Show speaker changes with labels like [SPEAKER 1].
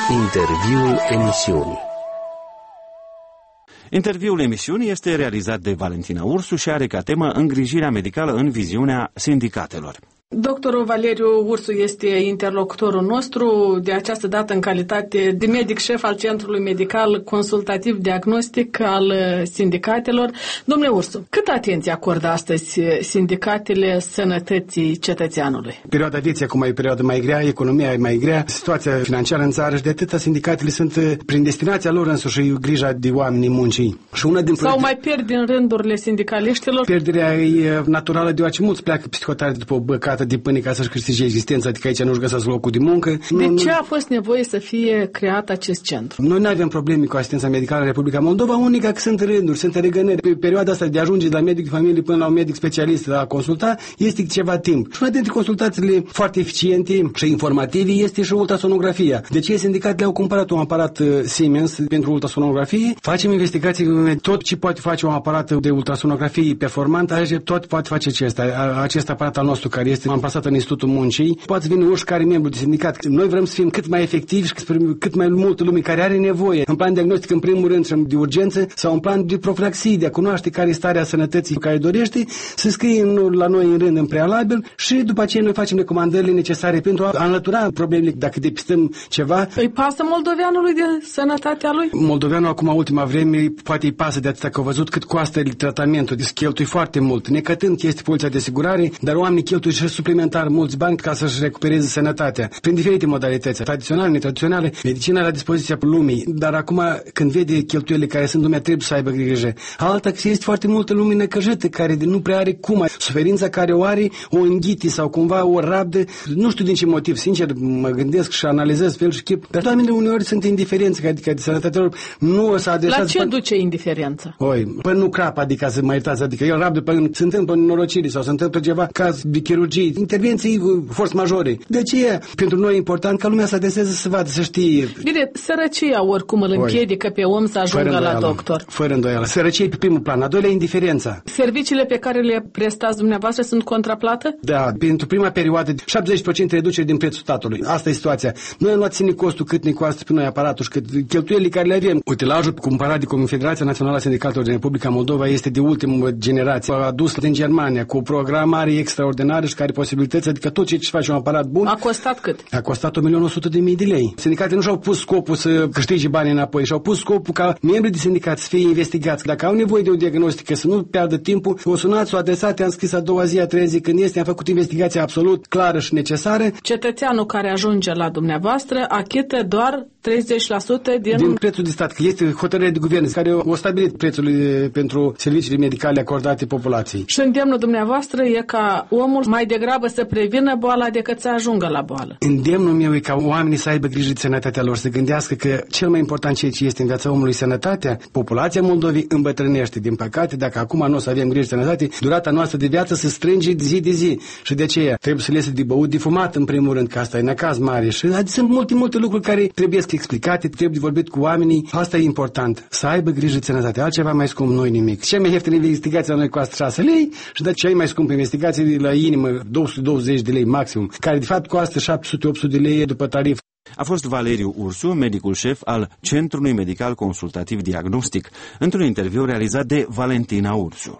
[SPEAKER 1] Interviul emisiunii.
[SPEAKER 2] Interviul emisiunii este realizat de Valentina Ursu și are ca temă îngrijirea medicală în viziunea sindicatelor.
[SPEAKER 3] Doctorul Valeriu Ursu este interlocutorul nostru, de această dată în calitate de medic șef al Centrului Medical Consultativ Diagnostic al sindicatelor. Domnule Ursu, cât atenție acordă astăzi sindicatele sănătății cetățeanului?
[SPEAKER 4] Perioada vieții acum e perioada mai grea, economia e mai grea, situația financiară în țară și de atâta sindicatele sunt prin destinația lor însuși grija de oamenii muncii. Și una din
[SPEAKER 3] sau mai pierd din rândurile sindicaliștilor?
[SPEAKER 4] Pierderea e naturală, deoarece mulți pleacă psihotare după o băcată de pâine ca să-și câștige existența, adică aici nu-și găsesc locul de muncă.
[SPEAKER 3] De ce a fost nevoie să fie creat acest centru?
[SPEAKER 4] Noi nu avem probleme cu asistența medicală în Republica Moldova, unica că sunt rânduri, sunt regănări. Pe perioada asta de a ajunge de la medic de familie până la un medic specialist la a consulta este ceva timp. Și una dintre consultațiile foarte eficiente și informative este și ultrasonografia. De ce sindicatele au cumpărat un aparat Siemens pentru ultrasonografie? Facem investigații, tot ce poate face un aparat de ultrasonografie performant, tot poate face acest aparat al nostru care este amplasat în Institutul Muncii. Poate veni oricare membru de sindicat. Noi vrem să fim cât mai efectivi și cât mai multă lume care are nevoie. În plan diagnostic, în primul rând, de urgență sau în plan de profilaxie, de a cunoaște care e starea sănătății care dorește, să scrie la noi în rând în prealabil și după aceea noi facem recomandările necesare pentru a înlătura problemele dacă depistăm ceva.
[SPEAKER 3] Îi pasă moldoveanului de sănătatea lui?
[SPEAKER 4] Moldoveanul acum, ultima vreme, poate îi pasă de atâta că au văzut cât costă tratamentul, deci cheltui foarte mult. Necătând că este poliția de asigurare, dar oamenii cheltuie și suplimentar mulți bani ca să-și recupereze sănătatea prin diferite modalități, tradiționale, netradiționale, medicina la dispoziția lumii, dar acum când vede cheltuielile care sunt, lumea trebuie să aibă grijă. Alta că este foarte multă lume necăjită care nu prea are cum, suferința care o are o înghite sau cumva o rabdă, nu știu din ce motiv, sincer mă gândesc și analizez fel și chip, dar oamenii uneori sunt indiferenți, adică de sănătatea lor nu o să adresează.
[SPEAKER 3] La ce duce indiferența?
[SPEAKER 4] Până nu crapă, adică să mă iertați, adică el rabdă până se întâmplă nenorocire sau se întâmplă ceva, caz de chirurgie, intervenții force majore. De aceea, pentru noi e important ca lumea să adreseze să vadă, să știe.
[SPEAKER 3] Bine, sărăcia oricum îl împiedică pe om să ajungă la doctor.
[SPEAKER 4] Fără îndoială. Sărăcia pe primul plan. A doilea, indiferența.
[SPEAKER 3] Serviciile pe care le prestați dumneavoastră sunt contraplată?
[SPEAKER 4] Da, pentru prima perioadă, 70% reducere din prețul statului. Asta e situația. Noi am luat ține costul cât ne costă pe noi aparatul și cât cheltuielile care le avem. Utilajul cumpărat de Confederația Națională a Sindicatelor din Republica Moldova este de ultimă generație. A adus din Germania cu o programare extraordinară și care posibilități, adică tot ce face un aparat bun.
[SPEAKER 3] A costat cât?
[SPEAKER 4] A costat 1.100.000 de lei. Sindicatele nu și-au pus scopul să câștige bani înapoi, și-au pus scopul ca membrii de sindicat să fie investigați. Dacă au nevoie de o diagnostică, să nu pierdă timpul, o sunați, o adresați, am scris a doua zi, a treia zi când este, am făcut investigația absolut clară și necesară.
[SPEAKER 3] Cetățeanul care ajunge la dumneavoastră achită doar 30% din
[SPEAKER 4] prețul de stat, că este hotărârea de guvern care o stabilit prețul pentru serviciile medicale acordate populației.
[SPEAKER 3] Și îndemnul dumneavoastră e ca omul mai degrabă să prevină boala decât să ajungă la boală.
[SPEAKER 4] Îndemnul meu e ca oamenii să aibă grijă de sănătatea lor, să gândească că cel mai important ceea ce este în viața omului sănătatea. Populația Moldovei îmbătrânește. Din păcate, dacă acum nu o să avem grijă de sănătate, durata noastră de viață se strânge zi de zi. Și de aceea trebuie să le iese de băut, de fumat în primul rând, că asta e necaz mare. Și sunt multe lucruri care trebuie explicate, trebuie vorbit cu oamenii. Asta e important. Să aibă grijă de sănătate. Altceva mai scump noi nimic. Cea mai ieftină investigație la noi costă 6 lei și de cea mai scumpă investigație la inimă 220 de lei maximum, care de fapt costă 700-800 de lei după tarif.
[SPEAKER 2] A fost Valeriu Ursu, medicul șef al Centrului Medical Consultativ Diagnostic, într-un interviu realizat de Valentina Ursu.